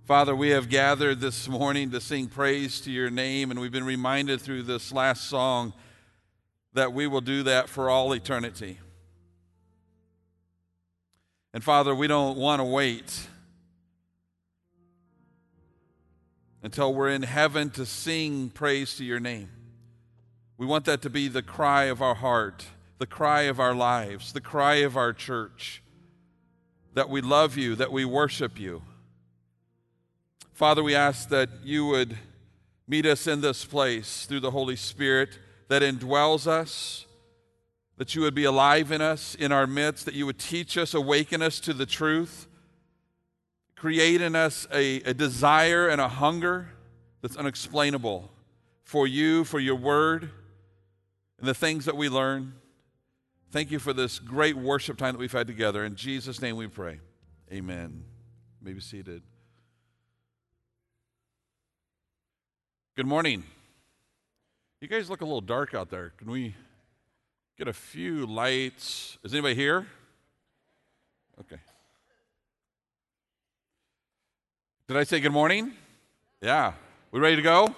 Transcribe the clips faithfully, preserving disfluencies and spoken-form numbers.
Father, we have gathered this morning to sing praise to your name, and we've been reminded through this last song that we will do that for all eternity. And Father, we don't want to wait until we're in heaven to sing praise to your name. We want that to be the cry of our heart, the cry of our lives, the cry of our church, that we love you, that we worship you. Father, we ask that you would meet us in this place through the Holy Spirit that indwells us, that you would be alive in us, in our midst, that you would teach us, awaken us to the truth, create in us a, a desire and a hunger that's unexplainable for you, for your word, and the things that we learn. Thank you for this great worship time that we've had together. In Jesus' name we pray. Amen. You may be seated. Good morning. You guys look a little dark out there. Can we get a few lights? Is anybody here? Okay. Did I say good morning? Yeah. We ready to go?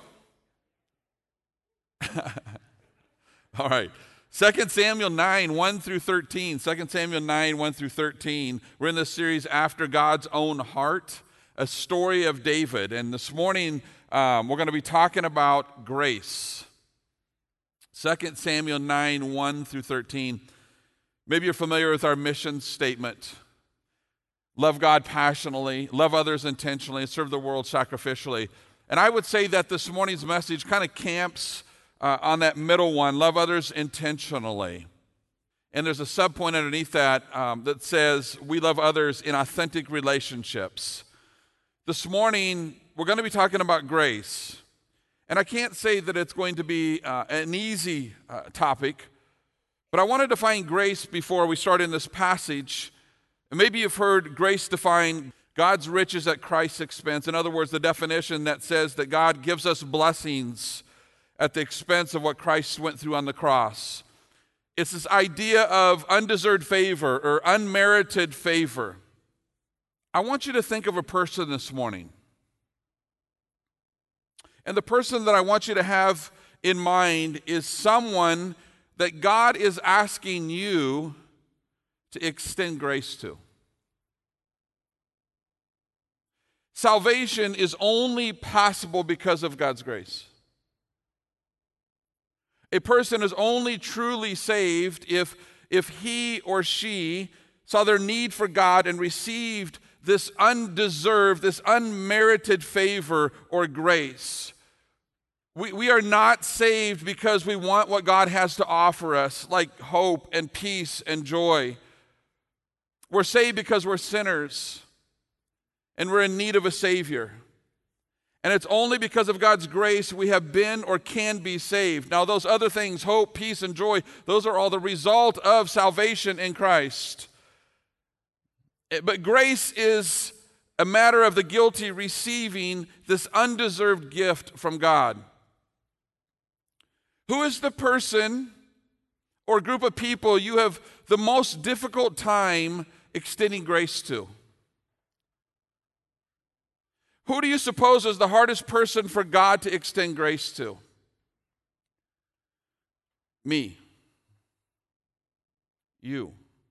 All right. Second Samuel nine, one through thirteen. Second Samuel nine, one through thirteen. We're in this series, After God's Own Heart, a story of David. And this morning, um, we're going to be talking about grace. Second Samuel nine, one through thirteen. Maybe you're familiar with our mission statement. Love God passionately, love others intentionally, and serve the world sacrificially. And I would say that this morning's message kind of camps uh, on that middle one, love others intentionally. And there's a subpoint underneath that um, that says we love others in authentic relationships. This morning, we're going to be talking about grace. And I can't say that it's going to be uh, an easy uh, topic, but I want to define grace before we start in this passage. And maybe you've heard grace define God's riches at Christ's expense. In other words, the definition that says that God gives us blessings at the expense of what Christ went through on the cross. It's this idea of undeserved favor or unmerited favor. I want you to think of a person this morning. And the person that I want you to have in mind is someone that God is asking you to extend grace to. Salvation is only possible because of God's grace. A person is only truly saved if, if he or she saw their need for God and received this undeserved, this unmerited favor or grace. We, we are not saved because we want what God has to offer us, like hope and peace and joy. We're saved because we're sinners and we're in need of a Savior. And it's only because of God's grace we have been or can be saved. Now, those other things, hope, peace, and joy, those are all the result of salvation in Christ. But grace is a matter of the guilty receiving this undeserved gift from God. Who is the person or group of people you have the most difficult time extending grace to? Who do you suppose is the hardest person for God to extend grace to? Me. You.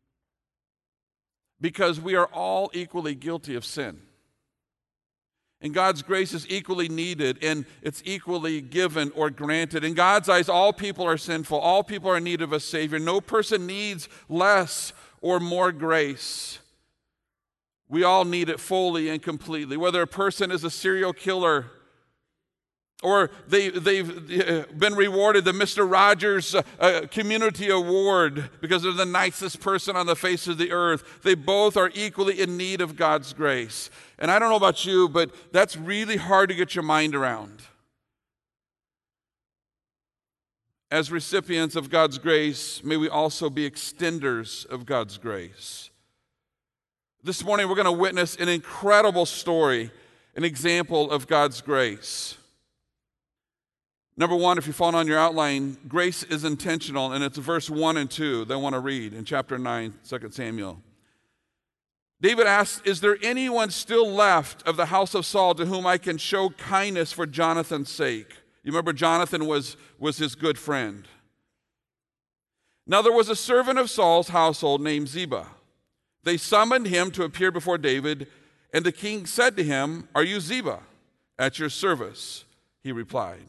Because we are all equally guilty of sin. And God's grace is equally needed, and it's equally given or granted. In God's eyes, all people are sinful. All people are in need of a Savior. No person needs less or more grace. We all need it fully and completely. Whether a person is a serial killer or they, they've been rewarded the Mister Rogers uh, Community Award because they're the nicest person on the face of the earth, they both are equally in need of God's grace. And I don't know about you, but that's really hard to get your mind around. As recipients of God's grace, may we also be extenders of God's grace. This morning we're going to witness an incredible story, an example of God's grace. Number one, if you're following on your outline, grace is intentional, and it's verse one and two that I want to read in chapter nine, Second Samuel. David asked, is there anyone still left of the house of Saul to whom I can show kindness for Jonathan's sake? You remember Jonathan was, was his good friend. Now there was a servant of Saul's household named Ziba. They summoned him to appear before David, and the king said to him, are you Ziba? At your service, he replied.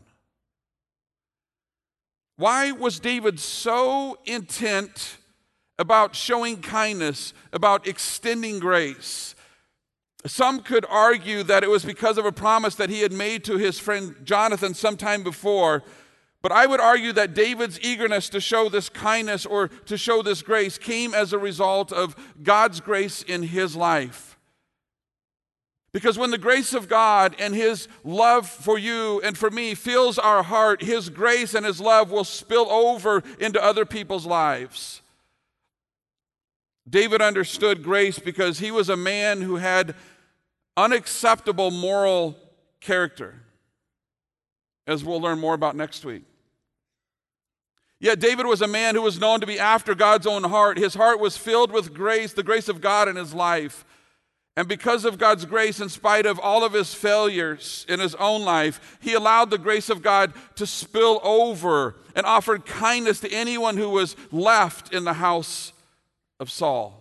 Why was David so intent about showing kindness, about extending grace? Some could argue that it was because of a promise that he had made to his friend Jonathan sometime before, but I would argue that David's eagerness to show this kindness or to show this grace came as a result of God's grace in his life. Because when the grace of God and his love for you and for me fills our heart, his grace and his love will spill over into other people's lives. David understood grace because he was a man who had unacceptable moral character, as we'll learn more about next week. Yet David was a man who was known to be after God's own heart. His heart was filled with grace, the grace of God in his life. And because of God's grace, in spite of all of his failures in his own life, he allowed the grace of God to spill over and offered kindness to anyone who was left in the house of Saul.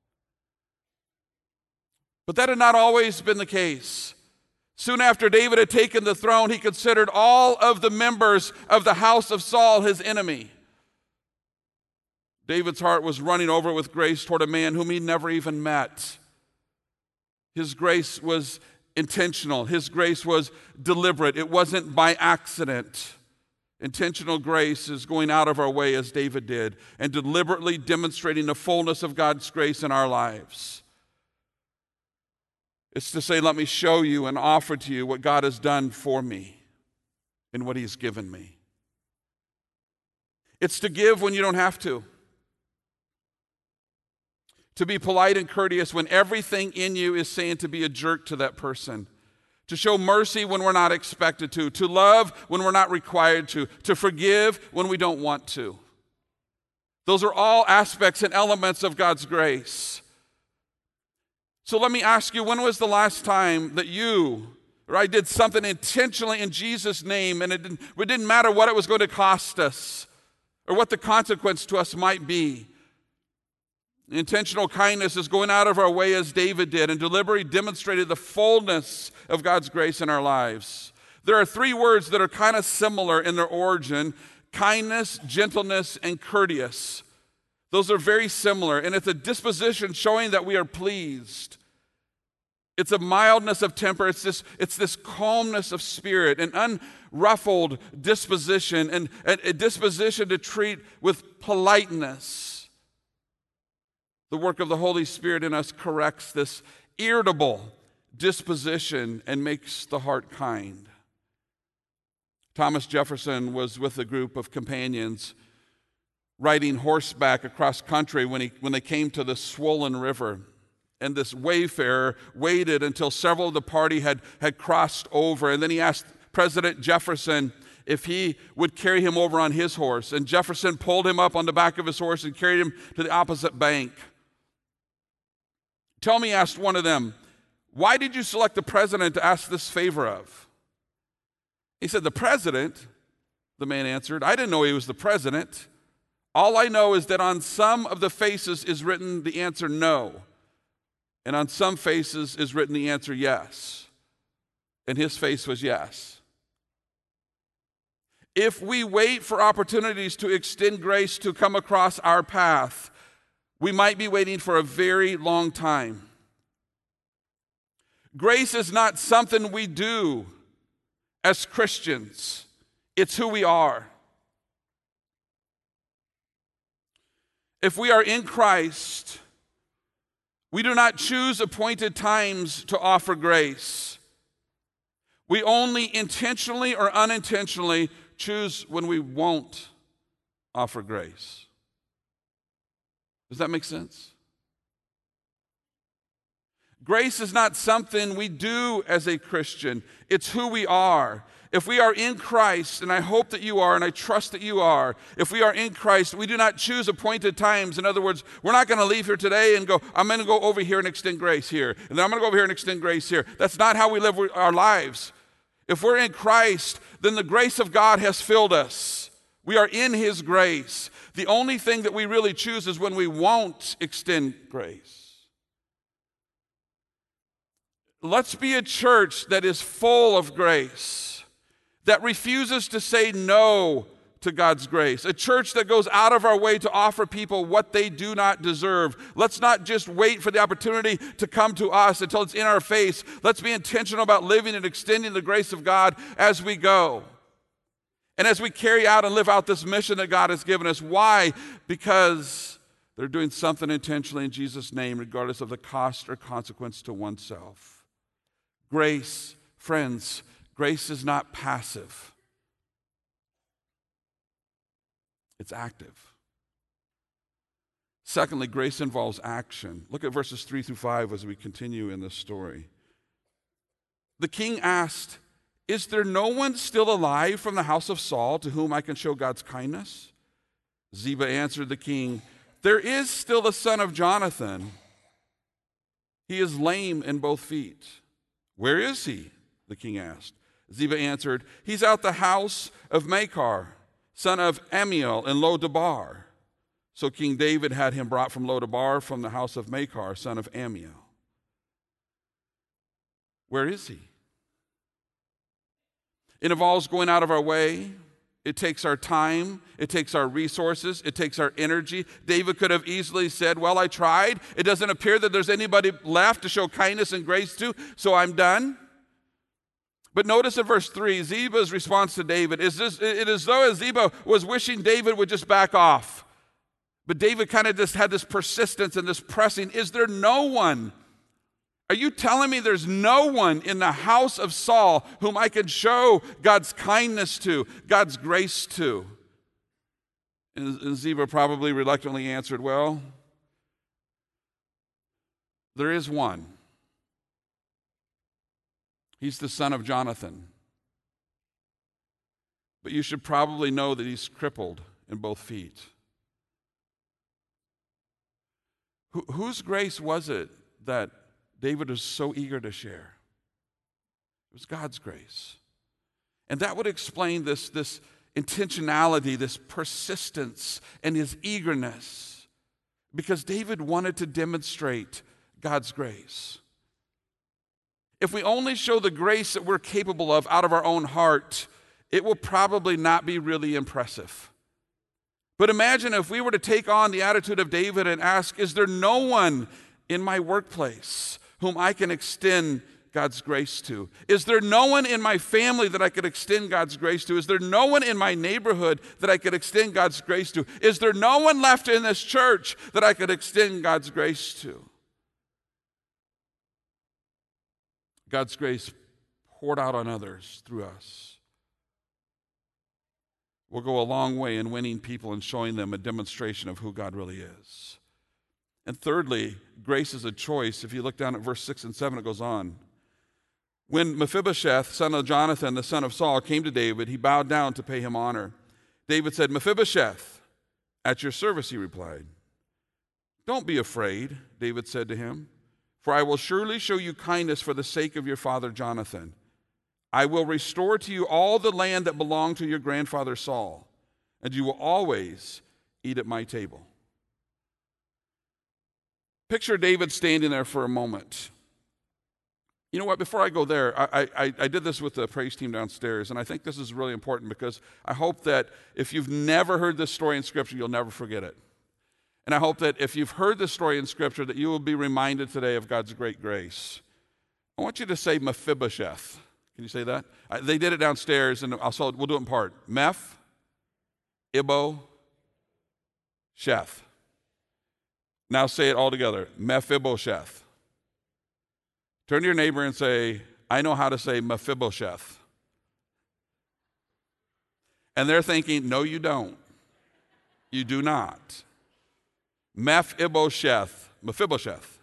But that had not always been the case. Soon after David had taken the throne, he considered all of the members of the house of Saul his enemy. David's heart was running over with grace toward a man whom he never even met. His grace was intentional. His grace was deliberate. It wasn't by accident. Intentional grace is going out of our way as David did and deliberately demonstrating the fullness of God's grace in our lives. It's to say, let me show you and offer to you what God has done for me and what he's given me. It's to give when you don't have to. To be polite and courteous when everything in you is saying to be a jerk to that person. To show mercy when we're not expected to. To love when we're not required to. To forgive when we don't want to. Those are all aspects and elements of God's grace. So let me ask you, when was the last time that you or I did something intentionally in Jesus' name and it didn't, it didn't matter what it was going to cost us or what the consequence to us might be? Intentional kindness is going out of our way as David did and deliberately demonstrated the fullness of God's grace in our lives. There are three words that are kind of similar in their origin: kindness, gentleness, and courteous. Those are very similar, and it's a disposition showing that we are pleased. It's a mildness of temper. It's this, it's this calmness of spirit, an unruffled disposition, and a, a disposition to treat with politeness. The work of the Holy Spirit in us corrects this irritable disposition and makes the heart kind. Thomas Jefferson was with a group of companions riding horseback across country when, he, when they came to the swollen river. And this wayfarer waited until several of the party had, had crossed over. And then he asked President Jefferson if he would carry him over on his horse. And Jefferson pulled him up on the back of his horse and carried him to the opposite bank. Tell me, asked one of them, why did you select the president to ask this favor of? He said, the president, the man answered, I didn't know he was the president. All I know is that on some of the faces is written the answer no, and on some faces is written the answer yes. And his face was yes. If we wait for opportunities to extend grace to come across our path, we might be waiting for a very long time. Grace is not something we do as Christians. It's who we are. If we are in Christ, we do not choose appointed times to offer grace. We only intentionally or unintentionally choose when we won't offer grace. Does that make sense? Grace is not something we do as a Christian. It's who we are. If we are in Christ, and I hope that you are, and I trust that you are, if we are in Christ, we do not choose appointed times. In other words, we're not going to leave here today and go, I'm going to go over here and extend grace here, and then I'm going to go over here and extend grace here. That's not how we live our lives. If we're in Christ, then the grace of God has filled us. We are in His grace. The only thing that we really choose is when we won't extend grace. Let's be a church that is full of grace, that refuses to say no to God's grace, a church that goes out of our way to offer people what they do not deserve. Let's not just wait for the opportunity to come to us until it's in our face. Let's be intentional about living and extending the grace of God as we go. And as we carry out and live out this mission that God has given us. Why? Because they're doing something intentionally in Jesus' name, regardless of the cost or consequence to oneself. Grace, friends, grace is not passive. It's active. Secondly, grace involves action. Look at verses three through five as we continue in this story. The king asked, "Is there no one still alive from the house of Saul to whom I can show God's kindness?" Ziba answered the king, "There is still a son of Jonathan. He is lame in both feet." "Where is he?" the king asked. Ziba answered, "He's out the house of Machir, son of Ammiel in Lo-debar." So King David had him brought from Lo-debar, from the house of Machir, son of Ammiel. Where is he? It involves going out of our way. It takes our time. It takes our resources. It takes our energy. David could have easily said, "Well, I tried. It doesn't appear that there's anybody left to show kindness and grace to, so I'm done." But notice in verse three, Ziba's response to David is this, it is as though Ziba was wishing David would just back off. But David kind of just had this persistence and this pressing. Is there no one? Are you telling me there's no one in the house of Saul whom I can show God's kindness to, God's grace to? And Ziba probably reluctantly answered, "Well, there is one. He's the son of Jonathan. But you should probably know that he's crippled in both feet." Wh- whose grace was it that David was so eager to share? It was God's grace. And that would explain this, this intentionality, this persistence, and his eagerness. Because David wanted to demonstrate God's grace. If we only show the grace that we're capable of out of our own heart, it will probably not be really impressive. But imagine if we were to take on the attitude of David and ask, is there no one in my workplace whom I can extend God's grace to? Is there no one in my family that I could extend God's grace to? Is there no one in my neighborhood that I could extend God's grace to? Is there no one left in this church that I could extend God's grace to? God's grace poured out on others through us will go a long way in winning people and showing them a demonstration of who God really is. And thirdly, grace is a choice. If you look down at verse six and seven, it goes on. When Mephibosheth, son of Jonathan, the son of Saul, came to David, he bowed down to pay him honor. David said, "Mephibosheth, at your service," he replied. "Don't be afraid," David said to him, "for I will surely show you kindness for the sake of your father Jonathan. I will restore to you all the land that belonged to your grandfather Saul, and you will always eat at my table." Picture David standing there for a moment. You know what? Before I go there, I, I, I did this with the praise team downstairs, and I think this is really important because I hope that if you've never heard this story in Scripture, you'll never forget it. And I hope that if you've heard this story in Scripture, that you will be reminded today of God's great grace. I want you to say Mephibosheth. Can you say that? I, they did it downstairs, and also we'll do it in part. Meph, Ibo, Sheth. Now say it all together. Mephibosheth. Turn to your neighbor and say, "I know how to say Mephibosheth." And they're thinking, no, you don't. You do not. Mephibosheth. Mephibosheth.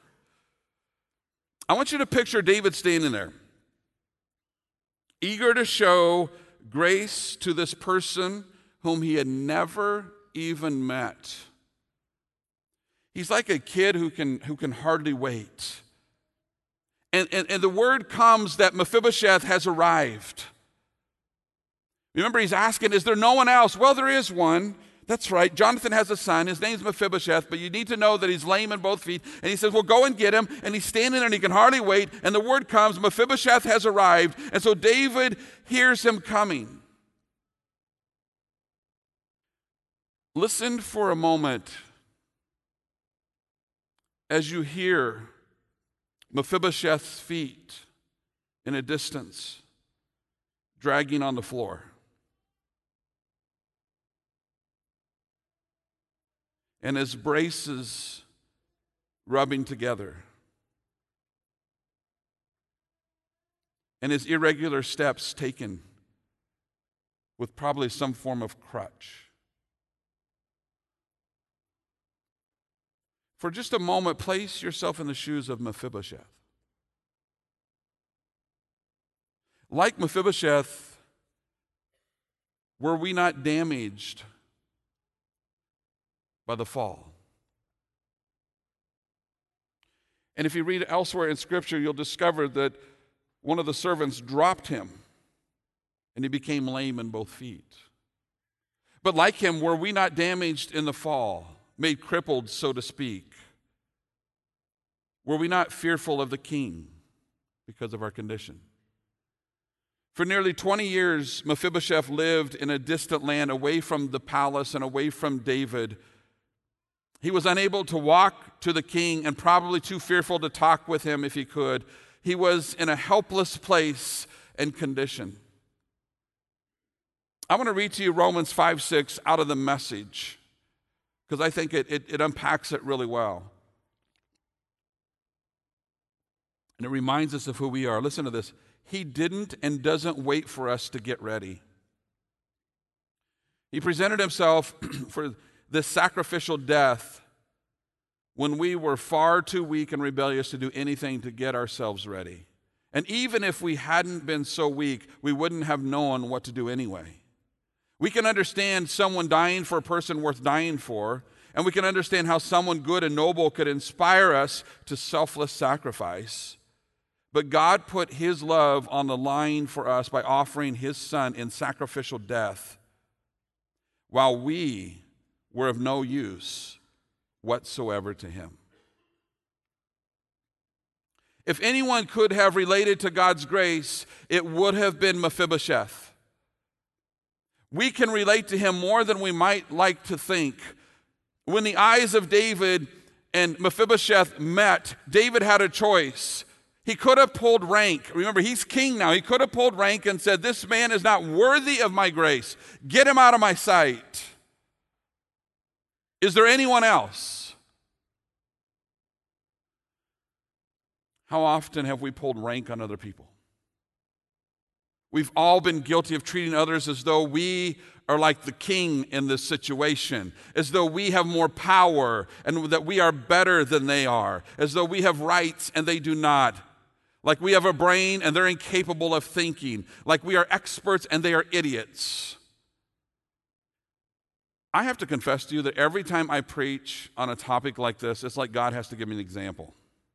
I want you to picture David standing there, eager to show grace to this person whom he had never even met. He's like a kid who can, who can hardly wait. And, and, and the word comes that Mephibosheth has arrived. Remember, he's asking, is there no one else? Well, there is one. That's right. Jonathan has a son. His name's Mephibosheth, but you need to know that he's lame in both feet. And he says, well, go and get him. And he's standing there and he can hardly wait. And the word comes, Mephibosheth has arrived. And so David hears him coming. Listen for a moment as you hear Mephibosheth's feet in a distance dragging on the floor. And his braces rubbing together. And his irregular steps taken with probably some form of crutch. For just a moment, place yourself in the shoes of Mephibosheth. Like Mephibosheth, were we not damaged by the fall? And if you read elsewhere in Scripture, you'll discover that one of the servants dropped him, and he became lame in both feet. But like him, were we not damaged in the fall, made crippled, so to speak? Were we not fearful of the king because of our condition? For nearly twenty years, Mephibosheth lived in a distant land away from the palace and away from David. He was unable to walk to the king and probably too fearful to talk with him if he could. He was in a helpless place and condition. I want to read to you Romans five six out of the Message, because I think it, it, it unpacks it really well. And it reminds us of who we are. Listen to this. He didn't and doesn't wait for us to get ready. He presented himself for this sacrificial death when we were far too weak and rebellious to do anything to get ourselves ready. And even if we hadn't been so weak, we wouldn't have known what to do anyway. We can understand someone dying for a person worth dying for, and we can understand how someone good and noble could inspire us to selfless sacrifice. But God put his love on the line for us by offering his son in sacrificial death while we were of no use whatsoever to him. If anyone could have related to God's grace, it would have been Mephibosheth. We can relate to him more than we might like to think. When the eyes of David and Mephibosheth met, David had a choice. He could have pulled rank. Remember, he's king now. He could have pulled rank and said, this man is not worthy of my grace. Get him out of my sight. Is there anyone else? How often have we pulled rank on other people? We've all been guilty of treating others as though we are like the king in this situation, as though we have more power and that we are better than they are, as though we have rights and they do not. Like we have a brain and they're incapable of thinking. Like we are experts and they are idiots. I have to confess to you that every time I preach on a topic like this, it's like God has to give me an example.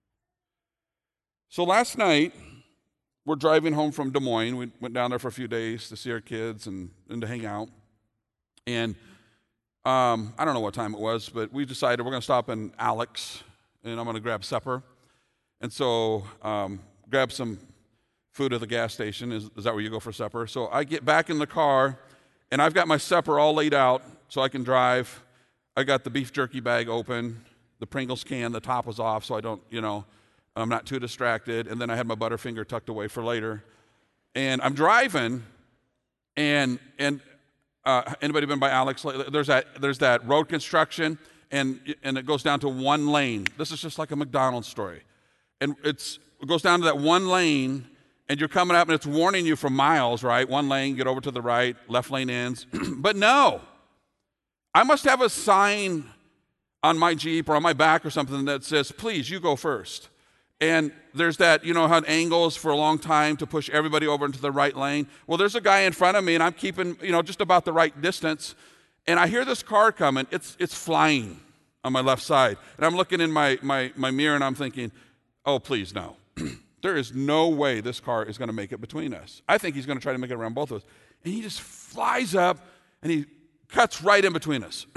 So last night, we're driving home from Des Moines. We went down there for a few days to see our kids and, and to hang out. And um, I don't know what time it was, but we decided we're going to stop in Alex, and I'm going to grab supper. And so um, grab some food at the gas station. Is, is that where you go for supper? So I get back in the car, and I've got my supper all laid out so I can drive. I got the beef jerky bag open, the Pringles can, the top was off so I don't, you know, I'm not too distracted. And then I had my Butterfinger tucked away for later. And I'm driving, and and uh, anybody been by Alex? There's that there's that road construction, and and it goes down to one lane. This is just like a McDonald's story. And it's, it goes down to that one lane, and you're coming up, and it's warning you for miles, right? One lane, get over to the right, left lane ends. But no, I must have a sign on my Jeep or on my back or something that says, please, you go first. And there's that, you know, how it angles for a long time to push everybody over into the right lane. Well, there's a guy in front of me, and I'm keeping, you know, just about the right distance. And I hear this car coming. It's it's flying on my left side. And I'm looking in my, my, my mirror, and I'm thinking, oh, please, no. There is no way this car is going to make it between us. I think he's going to try to make it around both of us. And he just flies up, and he cuts right in between us.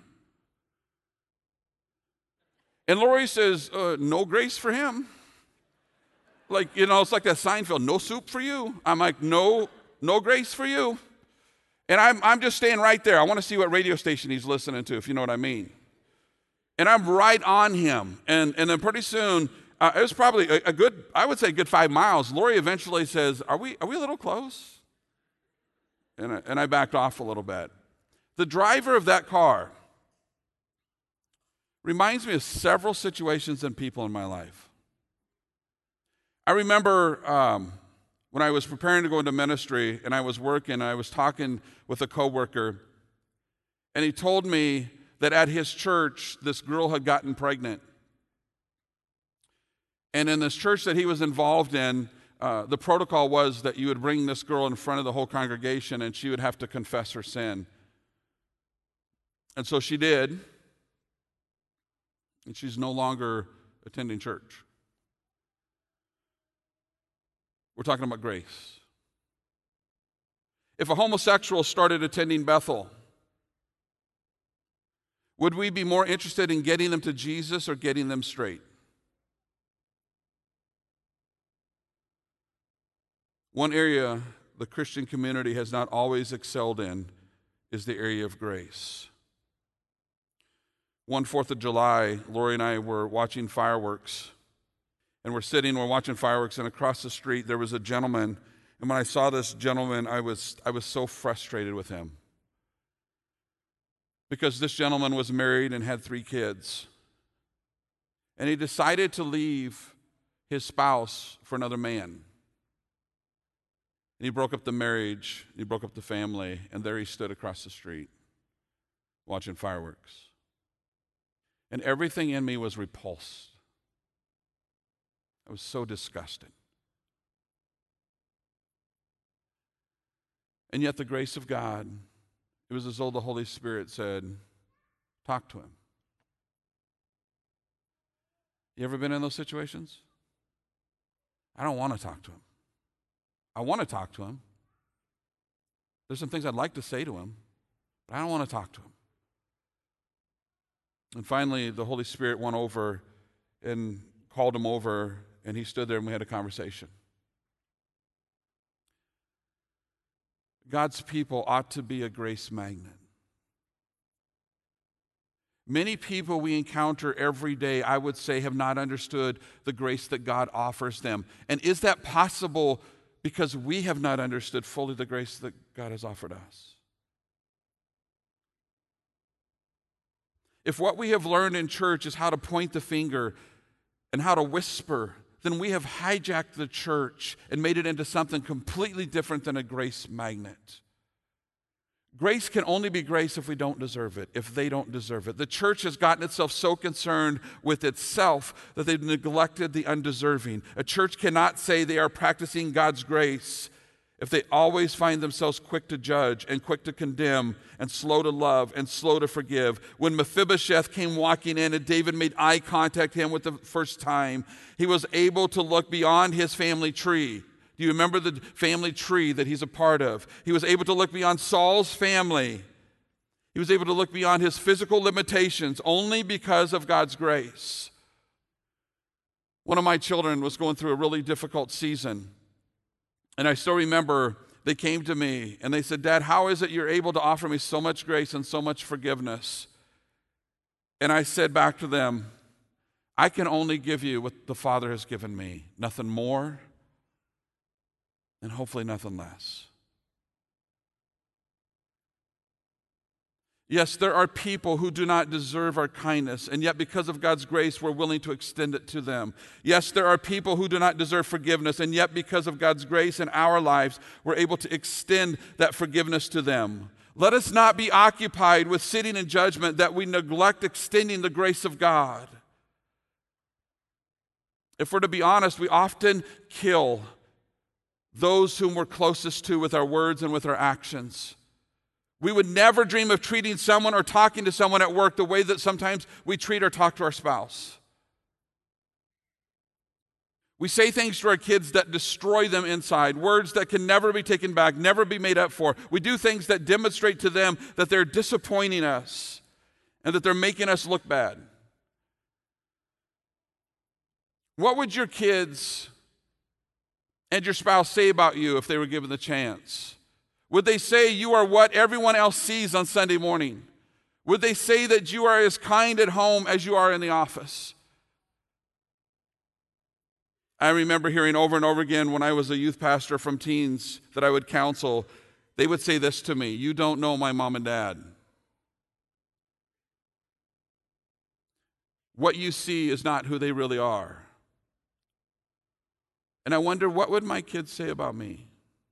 And Lori says, uh, no grace for him. Like, you know, it's like that Seinfeld, no soup for you. I'm like, no, no grace for you. And I'm, I'm just staying right there. I want to see what radio station he's listening to, if you know what I mean. And I'm right on him. And, and then pretty soon, uh, it was probably a, a good, I would say a good five miles. Lori eventually says, are we, are we a little close? And I, and I backed off a little bit. The driver of that car reminds me of several situations and people in my life. I remember um, when I was preparing to go into ministry and I was working, and I was talking with a coworker, and he told me that at his church, this girl had gotten pregnant. And in this church that he was involved in, uh, the protocol was that you would bring this girl in front of the whole congregation, and she would have to confess her sin. And so she did. And she's no longer attending church. We're talking about grace. If a homosexual started attending Bethel, would we be more interested in getting them to Jesus or getting them straight? One area the Christian community has not always excelled in is the area of grace. One Fourth of July, Lori and I were watching fireworks, and we're sitting, we're watching fireworks, and across the street there was a gentleman, and when I saw this gentleman, I was I was so frustrated with him. Because this gentleman was married and had three kids. And he decided to leave his spouse for another man. And he broke up the marriage, he broke up the family, and there he stood across the street watching fireworks. And everything in me was repulsed. I was so disgusted. And yet the grace of God, it was as though the Holy Spirit said, talk to him. You ever been in those situations? I don't want to talk to him. I want to talk to him. There's some things I'd like to say to him, but I don't want to talk to him. And finally, the Holy Spirit went over and called him over, and he stood there and we had a conversation. God's people ought to be a grace magnet. Many people we encounter every day, I would say, have not understood the grace that God offers them. And is that possible because we have not understood fully the grace that God has offered us? If what we have learned in church is how to point the finger and how to whisper, then we have hijacked the church and made it into something completely different than a grace magnet. Grace can only be grace if we don't deserve it, if they don't deserve it. The church has gotten itself so concerned with itself that they've neglected the undeserving. A church cannot say they are practicing God's grace if they always find themselves quick to judge and quick to condemn and slow to love and slow to forgive. When Mephibosheth came walking in and David made eye contact with him with the first time, he was able to look beyond his family tree. Do you remember the family tree that he's a part of? He was able to look beyond Saul's family. He was able to look beyond his physical limitations only because of God's grace. One of my children was going through a really difficult season. And I still remember they came to me and they said, Dad, how is it you're able to offer me so much grace and so much forgiveness? And I said back to them, I can only give you what the Father has given me, nothing more and hopefully nothing less. Yes, there are people who do not deserve our kindness, and yet because of God's grace, we're willing to extend it to them. Yes, there are people who do not deserve forgiveness, and yet because of God's grace in our lives, we're able to extend that forgiveness to them. Let us not be occupied with sitting in judgment that we neglect extending the grace of God. If we're to be honest, we often kill those whom we're closest to with our words and with our actions. We would never dream of treating someone or talking to someone at work the way that sometimes we treat or talk to our spouse. We say things to our kids that destroy them inside, words that can never be taken back, never be made up for. We do things that demonstrate to them that they're disappointing us and that they're making us look bad. What would your kids and your spouse say about you if they were given the chance? Would they say you are what everyone else sees on Sunday morning? Would they say that you are as kind at home as you are in the office? I remember hearing over and over again when I was a youth pastor from teens that I would counsel, they would say this to me: "You don't know my mom and dad. What you see is not who they really are." And I wonder, what would my kids say about me?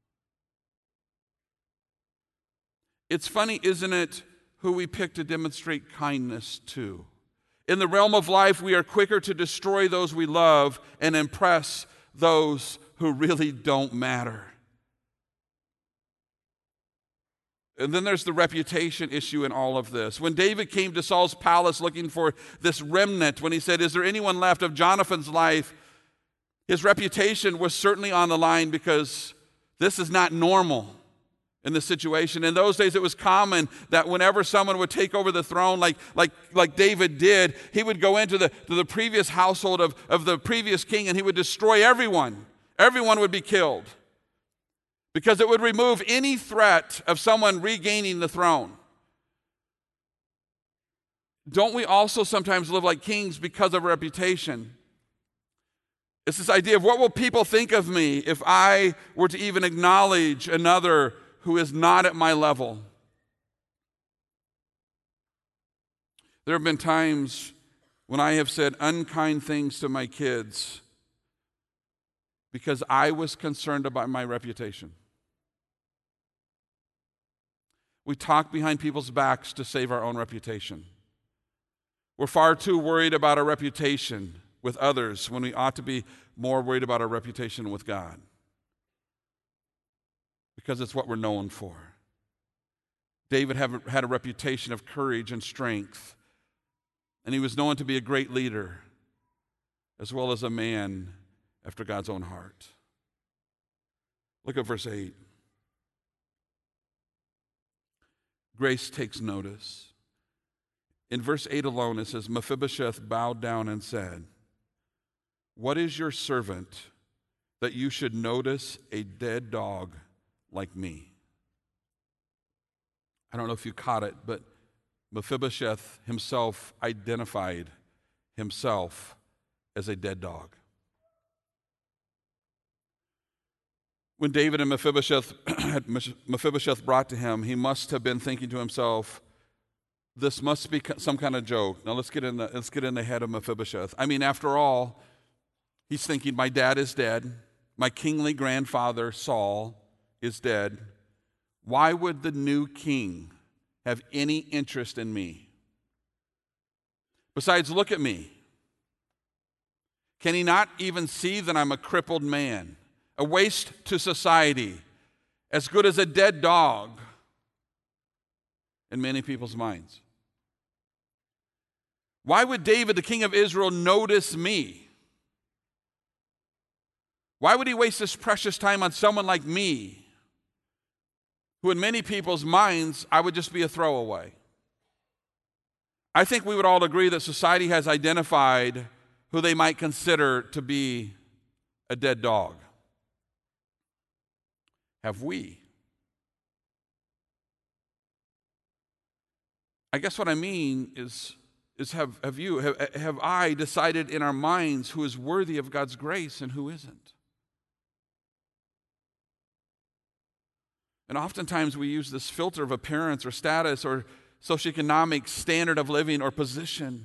It's funny, isn't it, who we pick to demonstrate kindness to? In the realm of life, we are quicker to destroy those we love and impress those who really don't matter. And then there's the reputation issue in all of this. When David came to Saul's palace looking for this remnant, when he said, "Is there anyone left of Jonathan's life?" his reputation was certainly on the line, because this is not normal in this situation. In those days, it was common that whenever someone would take over the throne, like, like, like David did, he would go into the, to the previous household of, of the previous king, and he would destroy everyone. Everyone would be killed, because it would remove any threat of someone regaining the throne. Don't we also sometimes live like kings because of reputation? It's this idea of, what will people think of me if I were to even acknowledge another who is not at my level? There have been times when I have said unkind things to my kids because I was concerned about my reputation. We talk behind people's backs to save our own reputation. We're far too worried about our reputation with others when we ought to be more worried about our reputation with God, because it's what we're known for. David have, had a reputation of courage and strength, and he was known to be a great leader as well as a man after God's own heart. Look at verse eight. Grace takes notice. In verse eight alone, it says, Mephibosheth bowed down and said, "What is your servant that you should notice a dead dog like me?" I don't know if you caught it, but Mephibosheth himself identified himself as a dead dog. When David and Mephibosheth had Mephibosheth brought to him, he must have been thinking to himself, this must be some kind of joke. Now let's get in the let's get in the head of Mephibosheth. I mean, after all, he's thinking, my dad is dead. My kingly grandfather Saul is dead. Why would the new king have any interest in me? Besides, look at me. Can he not even see that I'm a crippled man, a waste to society, as good as a dead dog in many people's minds? Why would David, the king of Israel, notice me? Why would he waste his precious time on someone like me, who in many people's minds, I would just be a throwaway? I think we would all agree that society has identified who they might consider to be a dead dog. Have we? I guess what I mean is, is have, have you, have, have I decided in our minds who is worthy of God's grace and who isn't? And oftentimes we use this filter of appearance or status or socioeconomic standard of living or position.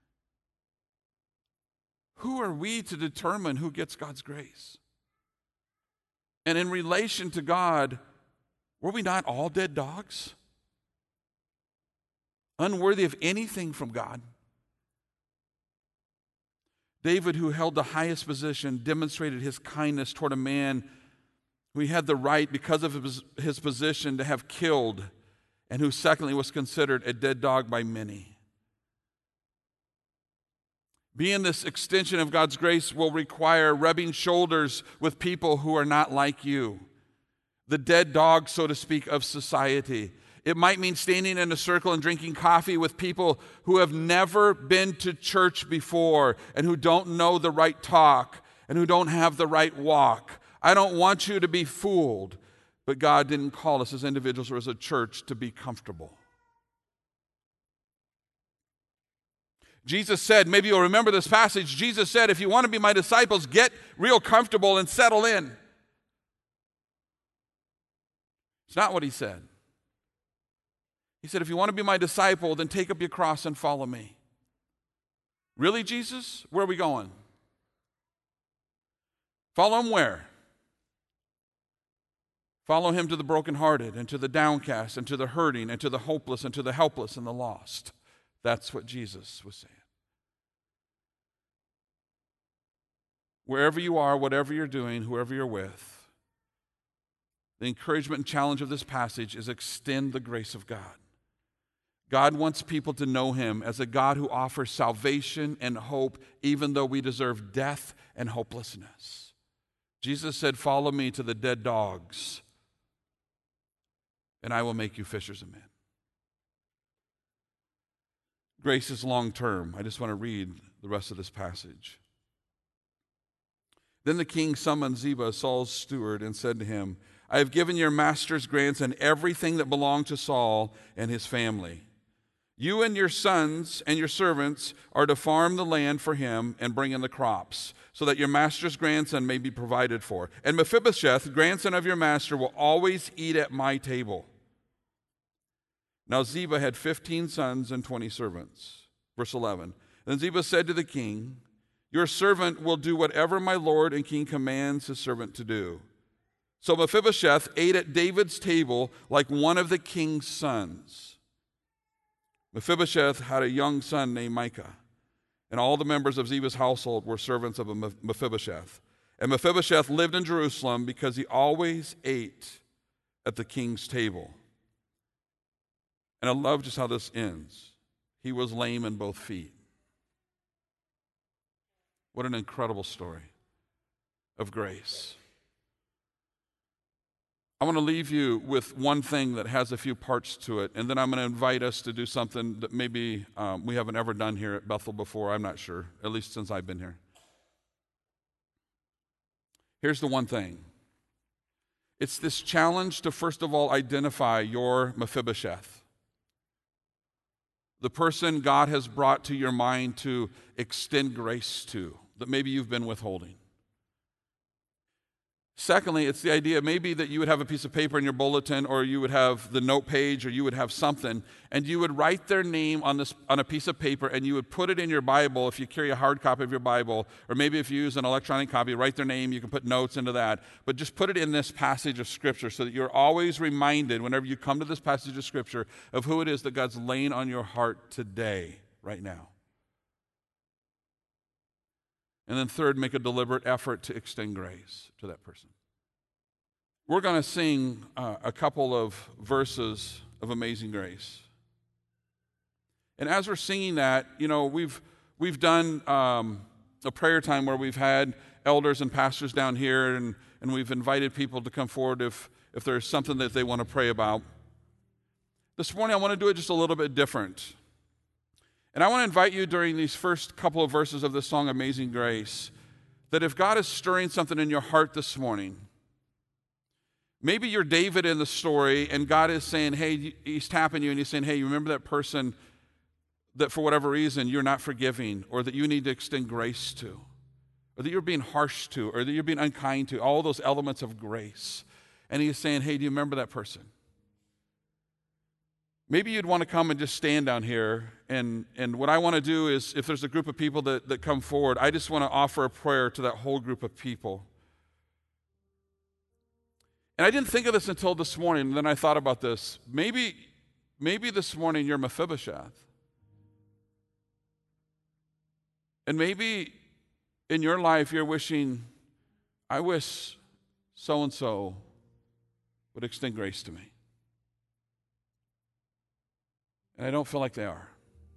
Who are we to determine who gets God's grace? And in relation to God, were we not all dead dogs? Unworthy of anything from God? David, who held the highest position, demonstrated his kindness toward a man who he had the right, because of his, his position, to have killed, and who secondly was considered a dead dog by many. Being this extension of God's grace will require rubbing shoulders with people who are not like you, the dead dog, so to speak, of society. It might mean standing in a circle and drinking coffee with people who have never been to church before and who don't know the right talk and who don't have the right walk. I don't want you to be fooled, but God didn't call us as individuals or as a church to be comfortable. Jesus said, maybe you'll remember this passage, Jesus said, if you want to be my disciples, get real comfortable and settle in. It's not what he said. He said, if you want to be my disciple, then take up your cross and follow me. Really, Jesus? Where are we going? Follow him where? Follow him to the brokenhearted and to the downcast and to the hurting and to the hopeless and to the helpless and the lost. That's what Jesus was saying. Wherever you are, whatever you're doing, whoever you're with, the encouragement and challenge of this passage is extend the grace of God. God wants people to know him as a God who offers salvation and hope even though we deserve death and hopelessness. Jesus said, follow me to the dead dogs, and I will make you fishers of men. Grace is long term. I just want to read the rest of this passage. Then the king summoned Ziba, Saul's steward, and said to him, I have given your master's grandson everything that belonged to Saul and his family. You and your sons and your servants are to farm the land for him and bring in the crops, so that your master's grandson may be provided for. And Mephibosheth, grandson of your master, will always eat at my table. Now Ziba had fifteen sons and twenty servants. Verse eleven. Then Ziba said to the king, your servant will do whatever my lord and king commands his servant to do. So Mephibosheth ate at David's table like one of the king's sons. Mephibosheth had a young son named Micah, and all the members of Ziba's household were servants of Mephibosheth. And Mephibosheth lived in Jerusalem because he always ate at the king's table. And I love just how this ends. He was lame in both feet. What an incredible story of grace. I want to leave you with one thing that has a few parts to it, and then I'm going to invite us to do something that maybe um, we haven't ever done here at Bethel before. I'm not sure, at least since I've been here. Here's the one thing. It's this challenge to, first of all, identify your Mephibosheth, the person God has brought to your mind to extend grace to, that maybe you've been withholding. Secondly, it's the idea maybe that you would have a piece of paper in your bulletin, or you would have the note page, or you would have something, and you would write their name on this on a piece of paper, and you would put it in your Bible if you carry a hard copy of your Bible, or maybe if you use an electronic copy, write their name, you can put notes into that, but just put it in this passage of Scripture so that you're always reminded whenever you come to this passage of Scripture of who it is that God's laying on your heart today, right now. And then third, make a deliberate effort to extend grace to that person. We're going to sing uh, a couple of verses of Amazing Grace. And as we're singing that, you know, we've we've done um, a prayer time where we've had elders and pastors down here, and, and we've invited people to come forward if, if there's something that they want to pray about. This morning, I want to do it just a little bit different. And I want to invite you during these first couple of verses of this song, Amazing Grace, that if God is stirring something in your heart this morning, maybe you're David in the story and God is saying, hey, he's tapping you and he's saying, hey, you remember that person that for whatever reason you're not forgiving, or that you need to extend grace to, or that you're being harsh to, or that you're being unkind to, all those elements of grace. And he's saying, hey, do you remember that person? Maybe you'd want to come and just stand down here, and, and what I want to do is, if there's a group of people that, that come forward, I just want to offer a prayer to that whole group of people. And I didn't think of this until this morning, and then I thought about this. Maybe, maybe this morning you're Mephibosheth. And maybe In your life, you're wishing, I wish so-and-so would extend grace to me. And I don't feel like they are.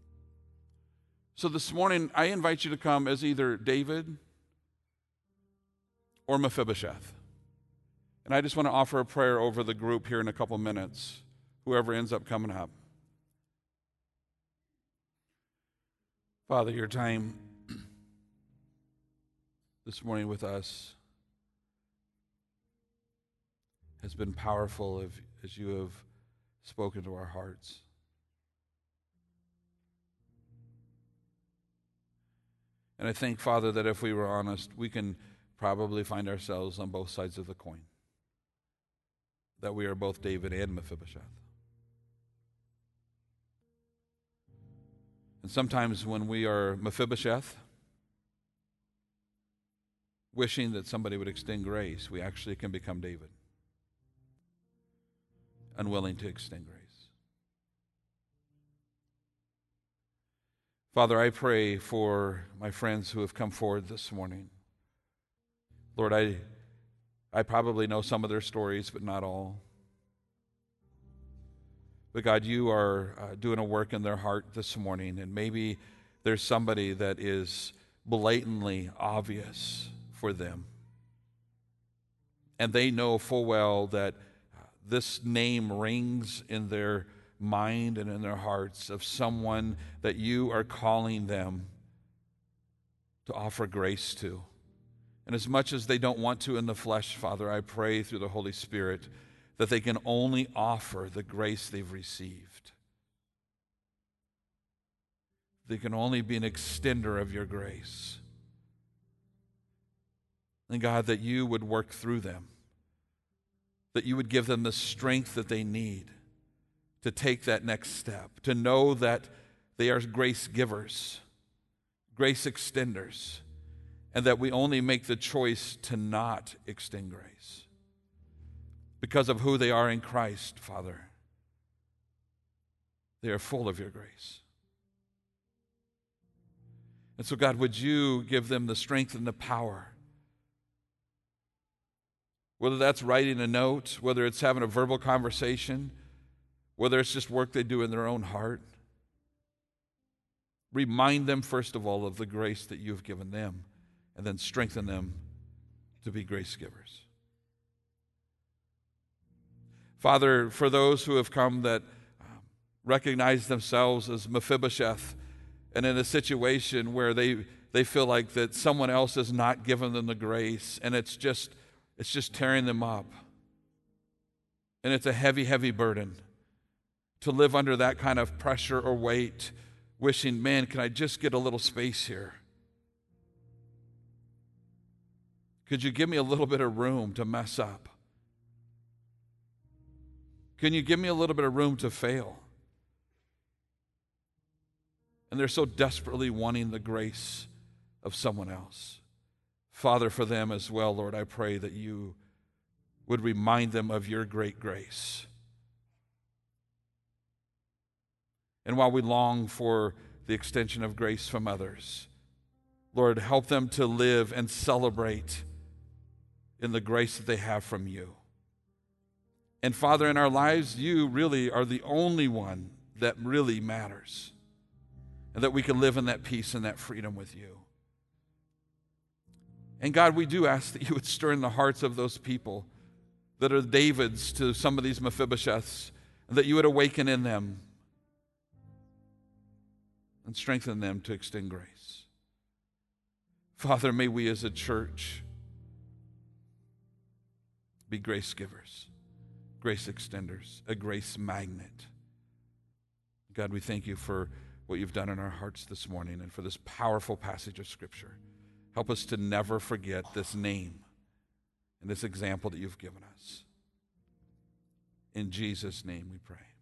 So this morning, I invite you to come as either David or Mephibosheth. And I just want to offer a prayer over the group here in a couple minutes, whoever ends up coming up. Father, your time this morning with us has been powerful as you have spoken to our hearts. And I think, Father, that if we were honest, we can probably find ourselves on both sides of the coin. That we are both David and Mephibosheth. And sometimes when we are Mephibosheth, wishing that somebody would extend grace, we actually can become David, unwilling to extend grace. Father, I pray for my friends who have come forward this morning. Lord, I, I probably know some of their stories, but not all. But God, you are uh, doing a work in their heart this morning, and maybe there's somebody that is blatantly obvious for them. And they know full well that uh, this name rings in their mind and in their hearts of someone that you are calling them to offer grace to. And as much as they don't want to in the flesh, Father, I pray through the Holy Spirit that they can only offer the grace they've received. They can only be an extender of your grace. And God, that you would work through them, that you would give them the strength that they need to take that next step, to know that they are grace givers, grace extenders, and that we only make the choice to not extend grace because of who they are in Christ, Father. They are full of your grace. And so, God, would you give them the strength and the power, whether that's writing a note, whether it's having a verbal conversation, whether it's just work they do in their own heart. Remind them, first of all, of the grace that you've given them, and then strengthen them to be grace givers. Father, for those who have come that um, recognize themselves as Mephibosheth and in a situation where they, they feel like that someone else has not given them the grace, and it's just, it's just tearing them up. And it's a heavy, heavy burden to live under that kind of pressure or weight, wishing, man, can I just get a little space here? Could you give me a little bit of room to mess up? Can you give me a little bit of room to fail? And they're so desperately wanting the grace of someone else. Father, for them as well, Lord, I pray that you would remind them of your great grace. And while we long for the extension of grace from others, Lord, help them to live and celebrate in the grace that they have from you. And Father, in our lives, you really are the only one that really matters, and that we can live in that peace and that freedom with you. And God, we do ask that you would stir in the hearts of those people that are Davids to some of these Mephibosheths, and that you would awaken in them and strengthen them to extend grace. Father, may we as a church be grace givers, grace extenders, a grace magnet. God, we thank you for what you've done in our hearts this morning and for this powerful passage of Scripture. Help us to never forget this name and this example that you've given us. In Jesus' name we pray.